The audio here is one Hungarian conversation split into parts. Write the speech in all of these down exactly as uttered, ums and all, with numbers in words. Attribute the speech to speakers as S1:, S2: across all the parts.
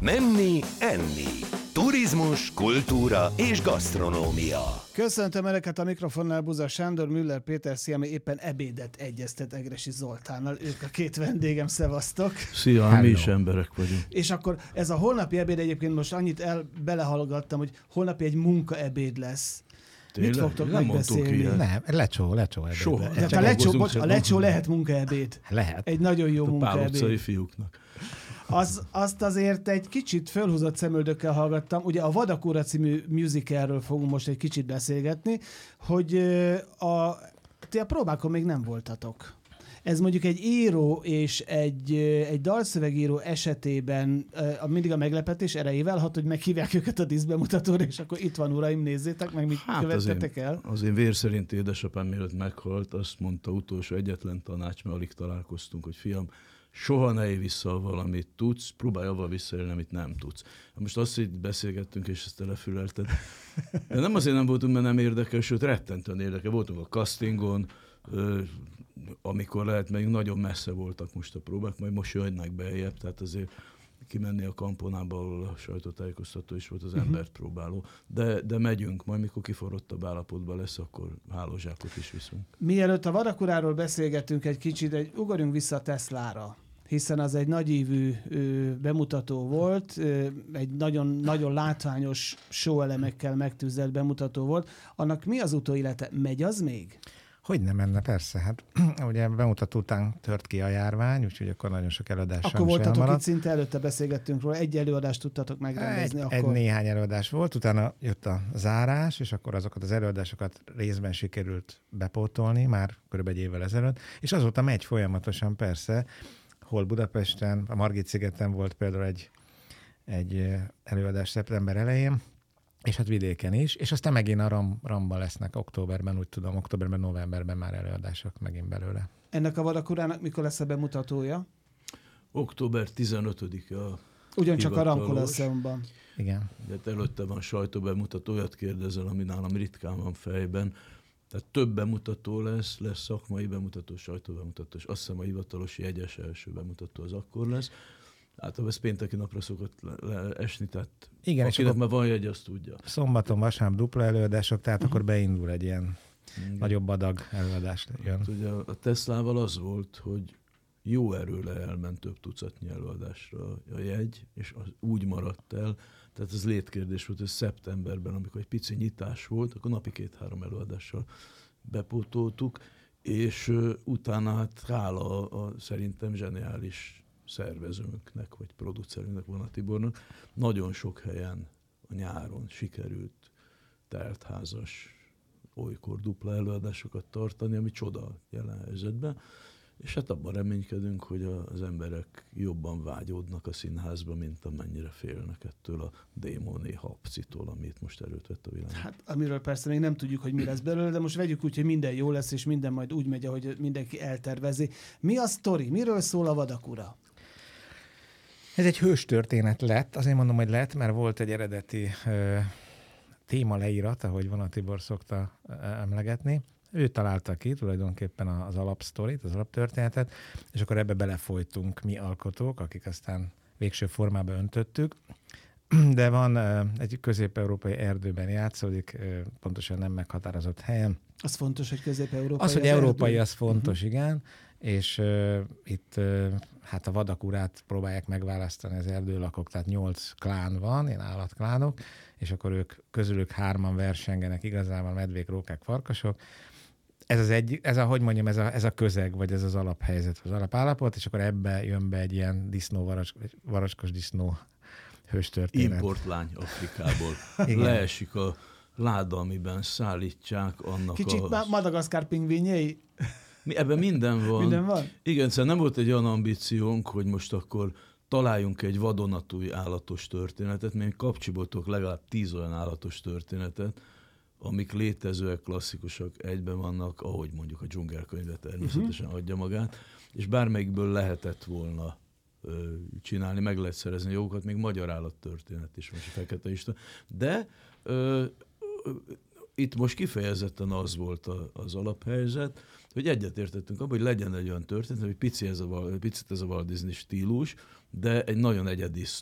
S1: Menni, enni. Turizmus, kultúra és gasztronómia.
S2: Köszöntöm Önöket a mikrofonnál, Buza Sándor, Müller Péter, szia, ami éppen ebédet egyeztet Egressy Zoltánnal. Ők a két vendégem, szevasztok.
S3: Szia, Hello. Mi is emberek vagyunk.
S2: És akkor ez a holnapi ebéd, egyébként most annyit el belehallgattam, hogy holnapi egy munkaebéd lesz.
S3: Tényleg?
S2: Mit fogtok
S3: Nem
S2: megbeszélni?
S4: Nem, lecsó, lecsó ebéd.
S3: Soha.
S2: De a lecsó, bocs, a lecsó lehet munkaebéd.
S4: Lehet.
S2: Egy nagyon jó
S3: a
S2: munkaebéd.
S3: Pál utcai fiúknak.
S2: Az, azt azért egy kicsit fölhúzott szemöldökkel hallgattam. Ugye a Vadak ura című musicalről fogunk most egy kicsit beszélgetni, hogy a, ti a próbákon még nem voltatok. Ez mondjuk egy író és egy, egy dalszövegíró esetében mindig a meglepetés erejével hat, hogy meghívják őket a díszbemutatóra, és akkor itt van, uraim, nézzétek meg, mit hát követtetek el.
S3: Az én vér szerint édesapám mielőtt meghalt, azt mondta utolsó egyetlen tanács, mert alig találkoztunk, hogy fiam, soha ne élj vissza, valamit tudsz, próbálj avval visszaélni, amit nem tudsz. Most azt, hogy beszélgettünk, és ezt telefülelted. De nem azért nem voltunk, mert nem érdekel, sőt, rettentően érdekel. Voltunk a castingon, amikor lehet, meg nagyon messze voltak most a próbák, majd most jönnek beljebb, tehát azért kimenni a Kamponába, ahol a sajtótájékoztató is volt, az uh-huh. embert próbáló. De, de megyünk, majd mikor kiforrottabb állapotban lesz, akkor hálózsákot is viszünk.
S2: Mielőtt a Vadak uráról beszélgetünk egy kicsit, egy, ugorjunk vissza a Teslára, hiszen az egy nagyívű ö, bemutató volt, ö, egy nagyon, nagyon látványos show-elemekkel megtűzelt bemutató volt. Annak mi az utóélete? Megy az még?
S4: Hogy nem menne, persze. Hát ugye bemutató után tört ki a járvány, úgyhogy akkor nagyon sok előadás
S2: Akkor voltatok itt szinte előtte beszélgettünk róla, egy előadást tudtatok megrendezni
S4: egy,
S2: akkor?
S4: Egy néhány előadás volt, utána jött a zárás, és akkor azokat az előadásokat részben sikerült bepótolni, már körülbelül egy évvel ezelőtt, és azóta megy folyamatosan persze, hol Budapesten, a Margit-szigeten volt például egy, egy előadás szeptember elején, és hát vidéken is, és aztán megint a Ram, Ramba lesznek októberben, úgy tudom, októberben, novemberben már előadások megint belőle.
S2: Ennek a Vadak urának mikor lesz a bemutatója?
S3: október tizenötödike a
S2: Ugyancsak a Ram Kolosseumban.
S4: Igen.
S3: De előtte van sajtóbemutató, olyat kérdezel, ami nálam ritkán van fejben. Tehát több bemutató lesz, lesz szakmai bemutató, sajtóbemutató, és azt hiszem a hivatalos jegyes első bemutató az akkor lesz. Általában ez pénteki napra szokott le- le- esni, tehát
S4: igen,
S3: akinek már van jegy, azt tudja.
S4: Szombaton, vasárnap dupla előadások, tehát uh-huh. akkor beindul egy ilyen igen. nagyobb adag előadás jön.
S3: Hát ugye a Teslával az volt, hogy jó erőle elment több tucatnyi előadásra a jegy, és az úgy maradt el, tehát ez létkérdés volt, hogy szeptemberben, amikor egy pici nyitás volt, akkor napi két-három előadással bepótoltuk, és uh, utána hát hála a, a szerintem zseniális szervezőnknek, vagy producerünknek, Vona Tibornak, nagyon sok helyen a nyáron sikerült teltházas, olykor dupla előadásokat tartani, ami csoda jelen helyzetben, és hát abban reménykedünk, hogy az emberek jobban vágyódnak a színházba, mint amennyire félnek ettől a démoni hapcitól, amit most erőt vett a világ.
S2: Hát, amiről persze még nem tudjuk, hogy mi lesz belőle, de most vegyük úgy, hogy minden jó lesz, és minden majd úgy megy, ahogy mindenki eltervezi. Mi a sztori? Miről szól a Vadak ura?
S4: Ez egy hős történet lett, azért mondom, hogy lett, mert volt egy eredeti ö, téma leírat, ahogy Vona Tibor szokta ö, emlegetni. Ő találta ki tulajdonképpen az alapsztorit, az alaptörténetet, és akkor ebbe belefolytunk mi alkotók, akik aztán végső formába öntöttük. De van ö, egy közép-európai erdőben játszódik, ö, pontosan nem meghatározott helyen.
S2: Az fontos, hogy közép-európai.
S4: Az, hogy
S2: az
S4: európai,
S2: erdő.
S4: az fontos, uh-huh. igen. És uh, itt uh, hát a Vadak urát próbálják megválasztani az erdőlakok, tehát nyolc klán van, ilyen állatklánok, és akkor ők közülük hárman versengenek, igazából medvék, rókák, farkasok. Ez az egy, ez a, hogy mondjam, ez a, ez a közeg, vagy ez az alaphelyzet, az alapállapot, és akkor ebbe jön be egy ilyen disznó, varas, varaskos disznó hőstörténet.
S3: Importlány Afrikából. Leesik a láda, amiben szállítják annak
S2: Kicsit
S3: a...
S2: Kicsit Madagaszkár pingvinjei.
S3: Mi, ebben minden van.
S2: Minden van?
S3: Igen, szóval nem volt egy olyan ambíciónk, hogy most akkor találjunk egy vadonatúj állatos történetet, mert kapcsiból tudok legalább tíz olyan állatos történetet, amik létezőek, klasszikusak, egyben vannak, ahogy mondjuk a dzsungelkönyve természetesen uh-huh. adja magát, és bármelyikből lehetett volna ö, csinálni, meg lehet szerezni jogokat, még magyar állattörténet is, most a Fekete István. De ö, ö, itt most kifejezetten az volt a, az alaphelyzet, hogy egyetértettünk abban, hogy legyen egy olyan történet, hogy pici ez a, picit ez a Walt Disney stílus, de egy nagyon egyedi sztori.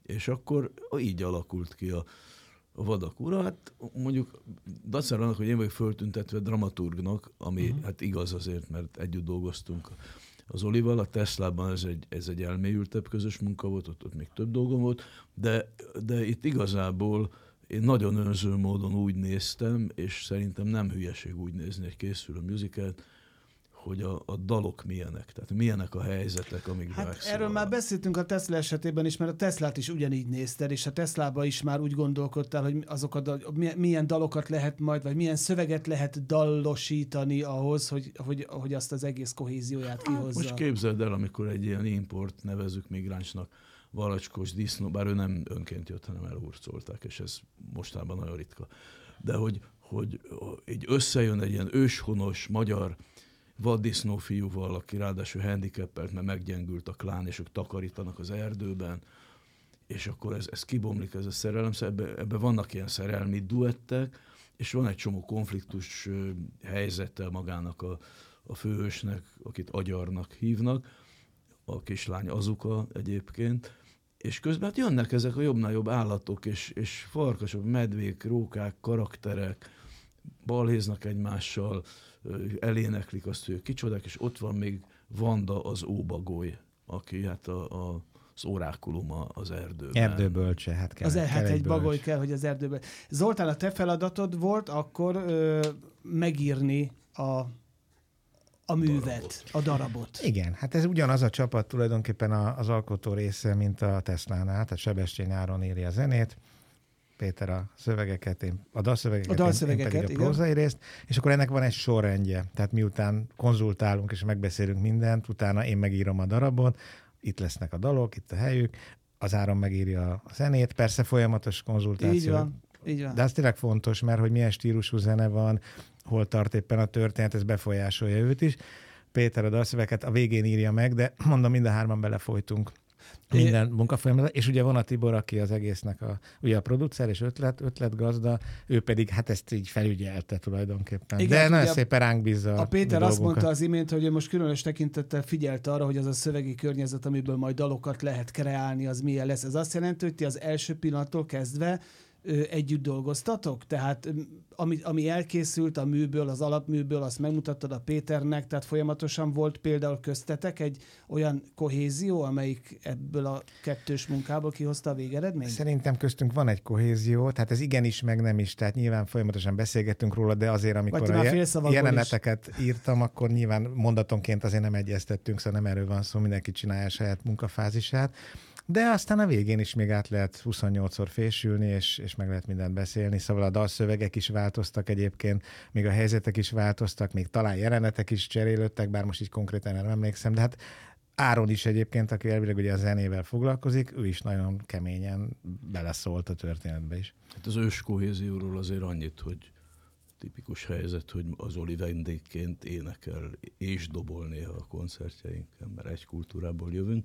S3: És akkor így alakult ki a, a Vadak ura. Hát mondjuk dacára annak, hogy én vagyok föltüntetve dramaturgnak, ami uh-huh. hát igaz azért, mert együtt dolgoztunk az Olival. A Teslában ez egy, ez egy elmélyültebb közös munka volt, ott, ott még több dolgom volt, de, de itt igazából én nagyon önző módon úgy néztem, és szerintem nem hülyeség úgy nézni egy készülő musicalt, hogy a, a dalok milyenek, tehát milyenek a helyzetek, amik
S2: hát erről már beszéltünk a Tesla esetében is, mert a Teslát is ugyanígy nézted, és a Teslában is már úgy gondolkodtál, hogy azok a dal, milyen dalokat lehet majd, vagy milyen szöveget lehet dallosítani ahhoz, hogy, hogy, hogy azt az egész kohézióját kihozza.
S3: Most képzeld el, amikor egy ilyen import, nevezzük migránsnak, valacskos disznó, bár ő nem önként jött, hanem elhurcolták, és ez mostában nagyon ritka. De hogy, hogy így összejön egy ilyen őshonos magyar vaddisznó fiúval, aki ráadásul handicappelt, mert meggyengült a klán, és ők takarítanak az erdőben, és akkor ez, ez kibomlik, ez a szerelem, ebben ebbe vannak ilyen szerelmi duettek, és van egy csomó konfliktus helyzettel magának a, a főhősnek, akit Agyarnak hívnak, a kislány Azuka egyébként, és közben hát jönnek ezek a jobbnál jobb állatok, és, és farkasok, medvék, rókák, karakterek, balhéznak egymással, eléneklik azt, hogy kicsodák, és ott van még Vanda az óbagoly, aki hát a, a, az orákuluma az erdőben.
S4: Erdőbölcse, hát kell.
S2: Az,
S4: kell
S2: hát egy, egy bagoly
S4: bölcs.
S2: kell, hogy az erdőben. Zoltán, a te feladatod volt akkor ö, megírni a a művet, darabot. a darabot.
S4: Igen, hát ez ugyanaz a csapat tulajdonképpen az alkotó része, mint a Teslánál, tehát Sebestyén Áron írja a zenét, Péter a szövegeket, én a dalszövegeket, a dalszövegeket én, én pedig a prózai részt, és akkor ennek van egy sorrendje, tehát miután konzultálunk és megbeszélünk mindent, utána én megírom a darabot, itt lesznek a dalok, itt a helyük, az Áron megírja a zenét, persze folyamatos konzultáció.
S2: Így van. Így van.
S4: De az tényleg fontos, mert hogy milyen stílusú zene van, hol tart éppen a történet, ez befolyásolja őt is. Péter a dalszövegeket a végén írja meg, de mondom, mind a hárman belefolytunk minden munkafolyamatban, és ugye van a Tibor, aki az egésznek a, ugye a producer és ötlet, ötletgazda, ő pedig hát ezt így felügyelte tulajdonképpen. Igen, de nagyon a, szépen ránk bízza.
S2: A Péter azt mondta az imént, hogy ő most különös tekintettel figyelt arra, hogy az a szövegi környezet, amiből majd dalokat lehet kreálni, az milyen lesz. Ez azt jelenti, hogy ti az első pillanattól kezdve ö, együtt dolgoztatok? Tehát ami, ami elkészült a műből, az alapműből, azt megmutattad a Péternek, tehát folyamatosan volt például köztetek egy olyan kohézió, amelyik ebből a kettős munkából kihozta a végeredményt?
S4: Szerintem köztünk van egy kohézió, tehát ez igenis, meg nem is, tehát nyilván folyamatosan beszélgettünk róla, de azért, amikor a jeleneteket is írtam, akkor nyilván mondatonként azért nem egyeztettünk, szóval nem erről van szó, mindenki csinálja a saját munkafázisát. De aztán a végén is még át lehet huszonnyolcszor fésülni, és, és meg lehet mindent beszélni. Szóval a dalszövegek is változtak egyébként, még a helyzetek is változtak, még talán jelenetek is cserélődtek, bár most így konkrétan nem emlékszem, de hát Áron is egyébként, aki elvileg ugye a zenével foglalkozik, ő is nagyon keményen beleszólt a történetbe is.
S3: Hát az ős kohézióról azért annyit, hogy tipikus helyzet, hogy az Oli vendégként énekel és dobol néha a koncertjeinken, mert egy kultúrából jövünk.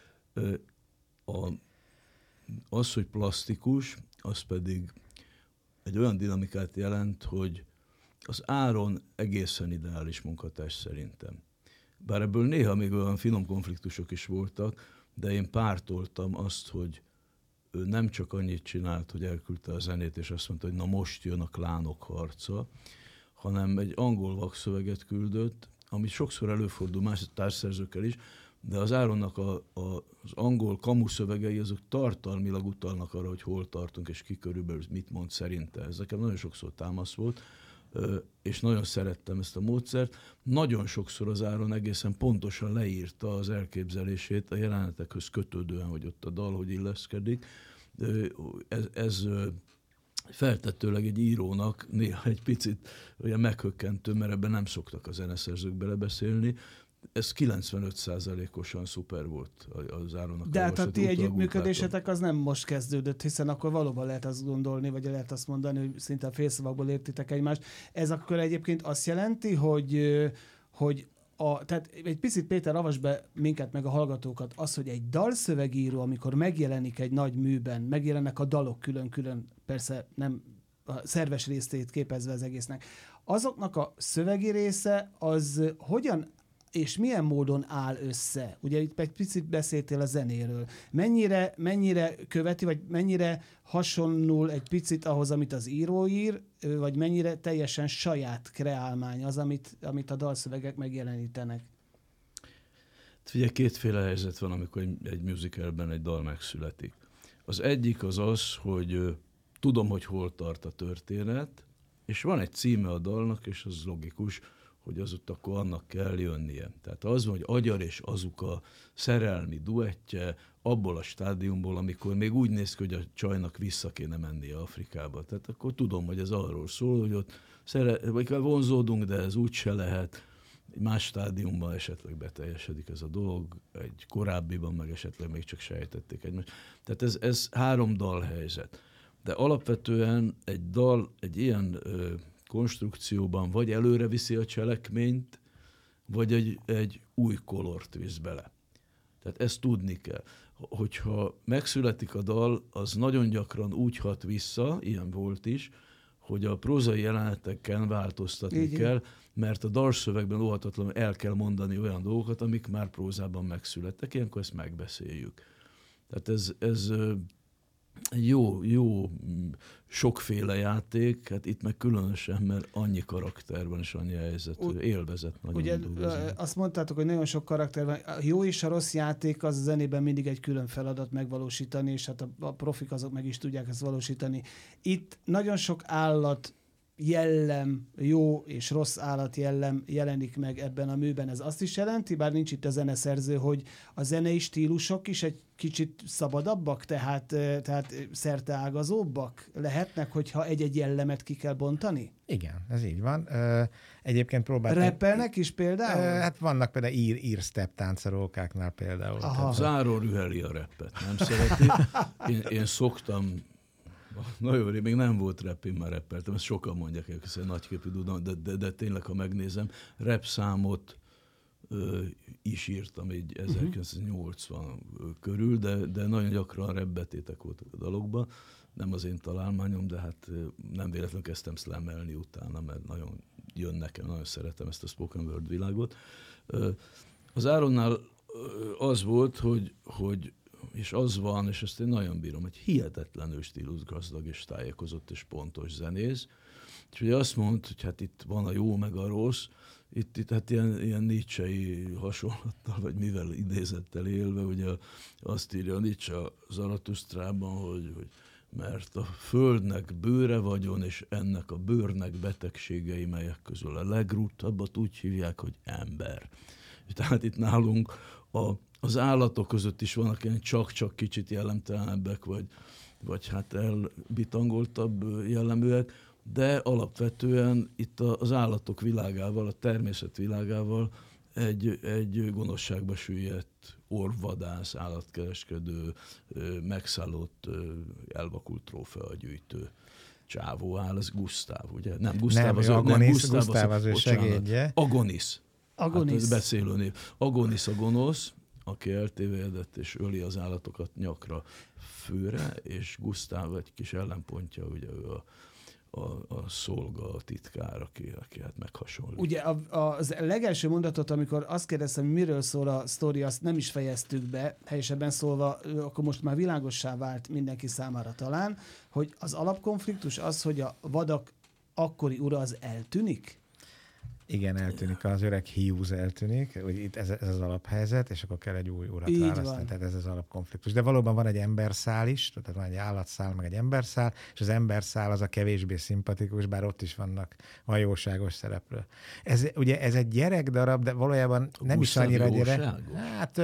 S3: A, az, hogy plastikus, az pedig egy olyan dinamikát jelent, hogy az Áron egészen ideális munkatárs szerintem. Bár ebből néha még olyan finom konfliktusok is voltak, de én pártoltam azt, hogy ő nem csak annyit csinált, hogy elküldte a zenét, és azt mondta, hogy na most jön a klánok harca, hanem egy angol vakszöveget küldött, ami sokszor előfordul más társszerzőkkel is, de az Áronnak a, a, az angol kamuszövegei, azok tartalmilag utalnak arra, hogy hol tartunk, és ki körülbelül mit mond szerinte. Ez nekem nagyon sokszor támasz volt, és nagyon szerettem ezt a módszert. Nagyon sokszor az Áron egészen pontosan leírta az elképzelését a jelenetekhöz kötődően, hogy ott a dal hogy illeszkedik. Ez, ez feltettőleg egy írónak néha egy picit olyan meghökkentő, mert ebben nem szoktak a zeneszerzők belebeszélni. Ez kilencvenöt százalékosan szuper volt az Áronnak.
S2: De hát a ti együttműködésetek az nem most kezdődött, hiszen akkor valóban lehet azt gondolni, vagy lehet azt mondani, hogy szinte a félszavakból értitek egymást. Ez akkor egyébként azt jelenti, hogy, hogy a, tehát egy picit Péter, avasd be minket meg a hallgatókat, az, hogy egy dalszövegíró, amikor megjelenik egy nagy műben, megjelennek a dalok külön-külön, persze nem a szerves részét képezve az egésznek, azoknak a szövegi része az hogyan és milyen módon áll össze? Ugye itt egy picit beszéltél a zenéről. Mennyire, mennyire követi, vagy mennyire hasonlul egy picit ahhoz, amit az író ír, vagy mennyire teljesen saját kreálmány az, amit, amit a dalszövegek megjelenítenek?
S3: Ugye kétféle helyzet van, amikor egy musicalben egy dal megszületik. Az egyik az az, hogy tudom, hogy hol tart a történet, és van egy címe a dalnak, és az logikus, hogy az ott akkor annak kell jönnie. Tehát az van, hogy Agyar és Azuka szerelmi duettje abból a stádiumból, amikor még úgy néz ki, hogy a csajnak vissza kéne mennie Afrikába. Tehát akkor tudom, hogy ez arról szól, hogy ott szere- vagy vonzódunk, de ez úgy se lehet. Egy más stádiumban esetleg beteljesedik ez a dolog, egy korábbiban meg esetleg még csak sejtették egymást. Tehát ez, ez három dalhelyzet. De alapvetően egy dal egy ilyen ö, konstrukcióban vagy előre viszi a cselekményt, vagy egy, egy új kolort visz bele. Tehát ezt tudni kell. Hogyha megszületik a dal, az nagyon gyakran úgy hat vissza, ilyen volt is, hogy a prózai jeleneteken változtatni Igen. kell, mert a dalszövegben óhatatlanul el kell mondani olyan dolgokat, amik már prózában megszülettek, ilyenkor ezt megbeszéljük. Tehát ez, ez egy jó, jó sokféle játék, hát itt meg különösen, mert annyi karakter van és annyi helyzet, U- élvezet nagyon
S2: Ugye
S3: dolgozni.
S2: Azt mondtátok, hogy nagyon sok karakter van. A jó és a rossz játék az a zenében mindig egy külön feladat megvalósítani, és hát a, a profik azok meg is tudják ezt valósítani. Itt nagyon sok állat jellem, jó és rossz állat jellem jelenik meg ebben a műben. Ez azt is jelenti, bár nincs itt a zeneszerző, hogy a zenei stílusok is egy kicsit szabadabbak, tehát, tehát szerteágazóbbak lehetnek, hogyha egy-egy jellemet ki kell bontani?
S4: Igen, ez így van. Egyébként próbáltam...
S2: Rappelnek is például?
S4: Hát vannak például ír, ír step táncorókáknál például.
S3: Záról rüheli a rappet, nem szereti. Én, én szoktam nagyon rég, még nem volt rap, én már rappeltem, ezt sokan mondják, hogy ez egy nagyképű dudon, de, de, de tényleg, ha megnézem, rap számot ö, is írtam így ezerkilencszáznyolcvan uh-huh. körül, de, de nagyon gyakran rap betétek voltak a dalokban, nem az én találmányom, de hát nem véletlenül kezdtem slammelni utána, mert nagyon jön nekem, nagyon szeretem ezt a spoken word világot. Az Áronnál az volt, hogy, hogy és az van, és ezt én nagyon bírom, hogy hihetetlenül stílusgazdag és tájékozott és pontos zenész. És ugye azt mondta, hogy hát itt van a jó meg a rossz, itt, itt hát ilyen, ilyen Nietzsche-i hasonlattal, vagy mivel idézettel élve, ugye azt írja Nietzsche a Zaratusztrában, hogy, hogy mert a földnek bőre vagyon, és ennek a bőrnek betegségei, melyek közül a legruttabbat úgy hívják, hogy ember. Tehát itt nálunk a Az állatok között is vannak ilyen csak-csak kicsit jellemtelenebbek, vagy, vagy hát elbitangoltabb jelleműek, de alapvetően itt az állatok világával, a természet világával egy, egy gonoszságba süllyedt orvvadász, állatkereskedő, megszállott, elvakult trófeagyűjtő csávó áll, ez Gusztáv, ugye? Nem, Gusztáv
S4: nem,
S3: az,
S4: Agonis,
S3: nem, Gusztáv
S4: Gusztáv az,
S3: az,
S4: az ő segédje.
S3: Agonis.
S2: Agonis.
S3: Hát beszélő név. Agonis a gonosz, aki eltévejedett és öli az állatokat nyakra főre, és Gusztáv egy kis ellenpontja, ugye ő a, a, a szolga, a titkár, aki, aki hát meghasonlít.
S2: Ugye a, az legelső mondatot, amikor azt kérdeztem, miről szól a sztori, azt nem is fejeztük be, helyesebben szólva, akkor most már világossá vált mindenki számára talán, hogy az alapkonfliktus az, hogy a vadak akkori ura az eltűnik?
S4: Igen, eltűnik, az öreg Hughes eltűnik, hogy itt ez, ez az alaphelyzet, és akkor kell egy új urat
S2: Így
S4: választani,
S2: van.
S4: tehát ez az alapkonfliktus. De valóban van egy emberszál is, tehát van egy állatszál, meg egy emberszál, és az emberszál az a kevésbé szimpatikus, bár ott is vannak van jóságos szereplő. Ez, ugye ez egy gyerekdarab, de valójában nem
S3: Gusztáv
S4: is annyira gyerek.
S3: jóságos?
S4: Hát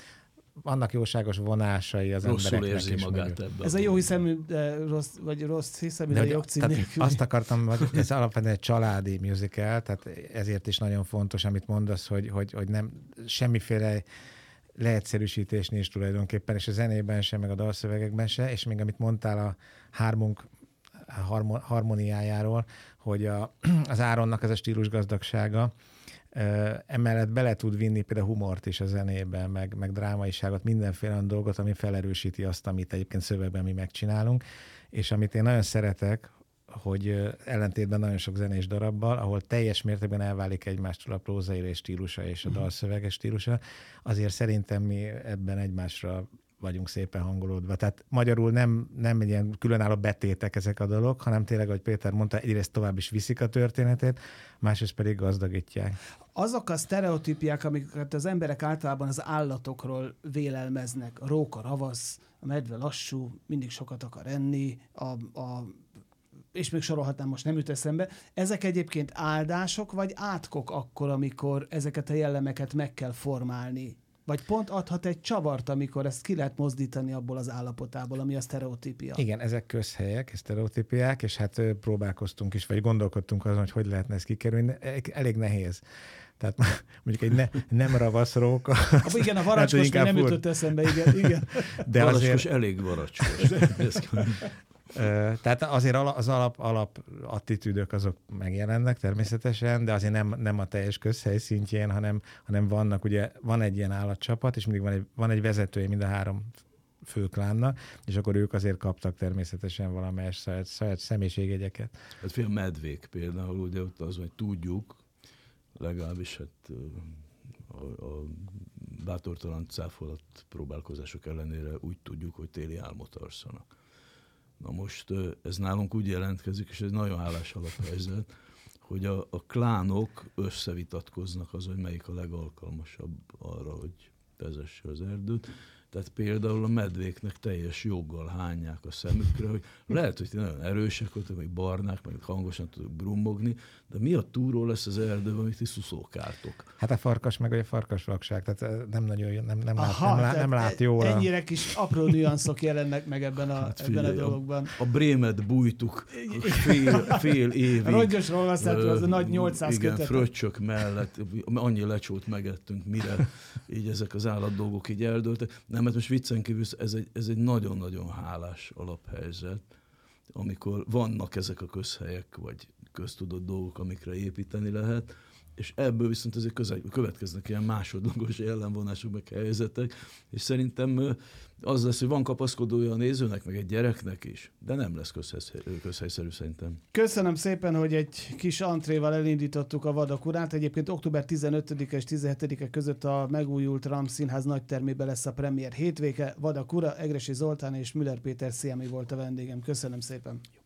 S4: vannak jóságos vonásai az
S3: Rosszul
S4: embereknek
S3: érzi
S4: is.
S3: magát
S4: Meg.
S3: ebben.
S2: Ez a jó hiszemű, de rossz, vagy rossz hiszemű, de, de jogcím nélkül.
S4: Azt akartam, hogy ez alapvetően egy családi musical, tehát ezért is nagyon fontos, amit mondasz, hogy, hogy, hogy nem semmiféle leegyszerűsítés nincs tulajdonképpen, és a zenében sem, meg a dalszövegekben se, és még amit mondtál a hármunk harmóniájáról, hogy a, az Áronnak ez a stílusgazdagsága, Uh, emellett bele tud vinni például humort is a zenébe, meg, meg drámaiságot, mindenféle olyan dolgot, ami felerősíti azt, amit egyébként szövegben mi megcsinálunk, és amit én nagyon szeretek, hogy ellentétben nagyon sok zenés darabbal, ahol teljes mértékben elválik egymástól a prózaírás stílusa és a dalszöveges stílusa, azért szerintem mi ebben egymásra vagyunk szépen hangolódva. Tehát magyarul nem, nem egy ilyen különálló betétek ezek a dolog, hanem tényleg, ahogy Péter mondta, egyrészt tovább is viszik a történetét, másrészt pedig gazdagítják. Azok a sztereotípiák, amiket az emberek általában az állatokról vélelmeznek, a róka ravasz, a medve lassú, mindig sokat akar enni, a, a, és még sorolhatnám, most nem jut eszembe. Ezek egyébként áldások vagy átkok akkor, amikor ezeket a jellemeket meg kell formálni? Vagy pont adhat egy csavart, amikor ezt ki lehet mozdítani abból az állapotából, ami a sztereotípia. Igen, ezek közhelyek, sztereotípiák, és hát próbálkoztunk is, vagy gondolkodtunk azon, hogy hogy lehetne ezt kikerülni. Elég nehéz. Tehát mondjuk egy ne, nem ravasz róka. Igen, a varacskos hát, nem jutott eszembe, igen. igen. De varacskos azért... elég varacskos. Tehát azért az alap, alap attitűdök azok megjelennek természetesen, de azért nem, nem a teljes közhely szintjén, hanem, hanem vannak, ugye van egy ilyen állatcsapat, és mindig van egy, van egy vezetője mind a három főklánnak, és akkor ők azért kaptak természetesen valamelyes saját, saját személyiségjegyeket. Hát fél medvék például, ugye ott az, hogy tudjuk, legalábbis hát a, a bátortalan cáfolat próbálkozások ellenére úgy tudjuk, hogy téli álmot alszanak. Na most ez nálunk úgy jelentkezik, és ez nagyon hálás alaphelyzet, hogy a, a klánok összevitatkoznak az, hogy melyik a legalkalmasabb arra, hogy vezesse az erdőt. Tehát például a medvéknek teljes joggal hányják a szemükre, hogy lehet, hogy ti nagyon erősek voltak, meg barnák, meg hangosan tudok brummogni, de mi a túró lesz az erdőben, amit ti szuszókáltok? Hát a farkas meg a farkasvakság, tehát nem nagyon jó, nem, nem, Aha, lát, nem, lát, nem lát jóra. Ennyire kis apró nüanszok jelennek meg ebben a, hát figyelj, ebben a dologban. A, a Brémet bújtuk fél, fél évig. Rongyosról használtuk az a nagy nyolcszáz kötetet. Igen, fröccsök mellett, annyi lecsót megettünk, mire így ezek az állatdolgok így eldőltek. Nem, mert most viccen kívül ez egy, ez egy nagyon-nagyon hálás alaphelyzet, amikor vannak ezek a közhelyek, vagy köztudott dolgok, amikre építeni lehet, és ebből viszont azért közel, következnek ilyen másodlagos ellenvonások, meg helyzetek, és szerintem az lesz, hogy van kapaszkodója a nézőnek, meg egy gyereknek is, de nem lesz közhely, közhelyszerű szerintem. Köszönöm szépen, hogy egy kis antréval elindítottuk a Vadak urát. Egyébként október tizenötödike és tizenhetedike között a megújult RAM Színház nagytermében lesz a premier hétvége. Vadak ura, Egressy Zoltán és Müller Péter Sziemi volt a vendégem. Köszönöm szépen.